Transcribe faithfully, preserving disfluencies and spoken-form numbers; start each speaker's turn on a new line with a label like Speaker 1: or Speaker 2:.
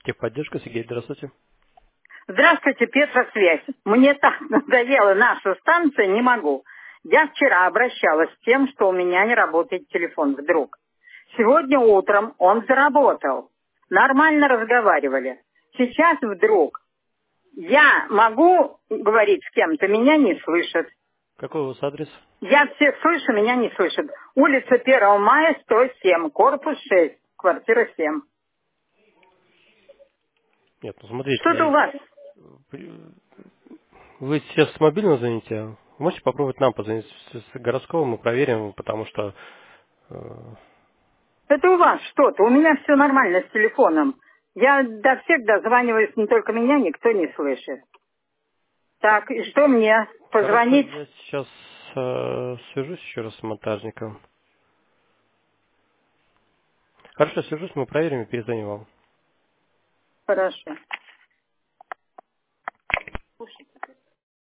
Speaker 1: Техподдержка, Сергей, здравствуйте.
Speaker 2: Здравствуйте, Петросвязь. Мне так надоела наша станция, не могу. Я вчера обращалась с тем, что у меня не работает телефон вдруг. Сегодня утром он заработал. Нормально разговаривали. Сейчас вдруг я могу говорить с кем-то, меня не слышат.
Speaker 1: Какой у вас адрес?
Speaker 2: Я всех слышу, меня не слышат. Улица первого мая, сто семь, корпус шесть, квартира семь.
Speaker 1: Нет, ну
Speaker 2: Что-то у
Speaker 1: смотрите,
Speaker 2: вас.
Speaker 1: вы сейчас с мобильного звоните, можете попробовать нам позвонить с с городского, мы проверим, потому что... э,
Speaker 2: Это у вас что-то. У меня все нормально с телефоном. Я до всех дозваниваюсь, не только меня никто не слышит. Так, и что мне?
Speaker 1: Хорошо,
Speaker 2: Позвонить?
Speaker 1: я сейчас э, свяжусь еще раз с монтажником. Хорошо, свяжусь, мы проверим и перезвоним вам.
Speaker 2: Хорошо.